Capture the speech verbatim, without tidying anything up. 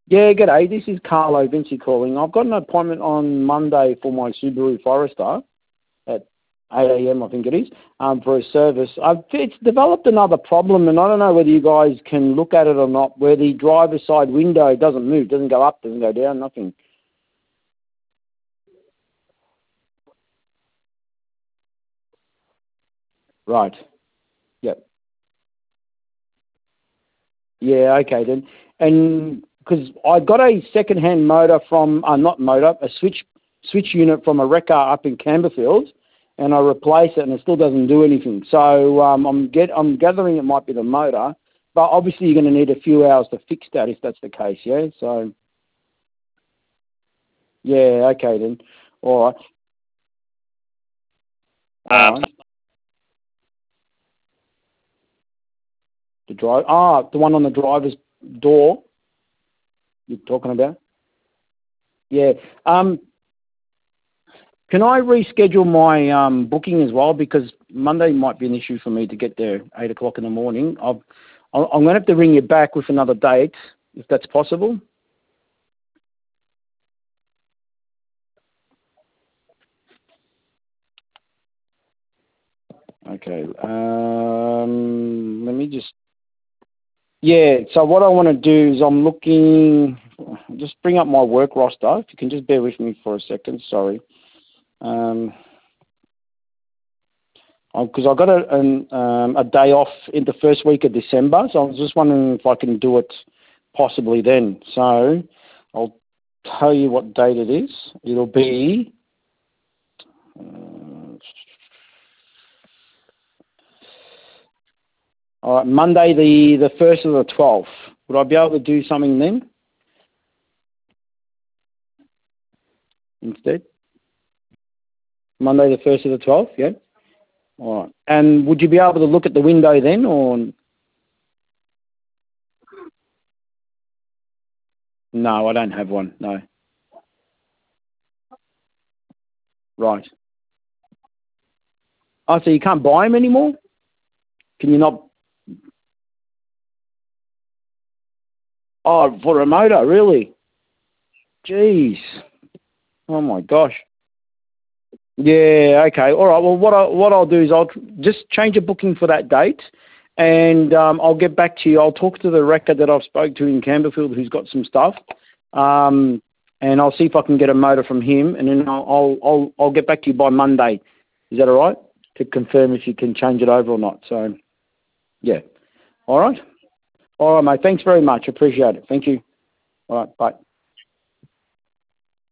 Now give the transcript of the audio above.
Yeah, g'day. This is Carlo Vinci calling. I've got an appointment on Monday for my Subaru Forester at eight a m, I think it is, um, for a service. I've, it's developed another problem, and I don't know whether you guys can look at it or not, where the driver's side window doesn't move, doesn't go up, doesn't go down, nothing. Right. Yep. Yeah, okay then. And because I got a second-hand motor from, uh, not motor, a switch switch unit from a Rekar up in Camberfield, and I replaced it, and it still doesn't do anything. So um, I'm get I'm gathering it might be the motor, but obviously you're going to need a few hours to fix that if that's the case. Yeah. So yeah, okay then. All right. All right. The drive. Ah, the one on the driver's door you're talking about. Yeah. Um, Can I reschedule my um, booking as well? Because Monday might be an issue for me to get there eight o'clock in the morning. I'll, I'll, I'm going to have to ring you back with another date, if that's possible. Okay. Um, let me just... Yeah, so what I want to do is I'm looking... Just bring up my work roster. If you can just bear with me for a second. Sorry. Um, because I've got a, an, um, a day off in the first week of December, so I was just wondering if I can do it possibly then. So I'll tell you what date it is. It'll be uh, all right, Monday the, the first of the twelfth. Would I be able to do something then instead? Monday the first of the twelfth, yeah? All right. And would you be able to look at the window then, or no? I don't have one. No. Right. Oh, so you can't buy them anymore? Can you not? Oh, for a motor, really? Jeez. Oh my gosh. Yeah. Okay. All right. Well, what I what I'll do is I'll tr- just change a booking for that date, and um, I'll get back to you. I'll talk to the wrecker that I've spoke to in Camberfield, who's got some stuff, um, and I'll see if I can get a motor from him, and then I'll I'll I'll, I'll get back to you by Monday. Is that all right? To confirm if you can change it over or not. So, yeah. All right. All right, mate. Thanks very much. Appreciate it. Thank you. All right. Bye.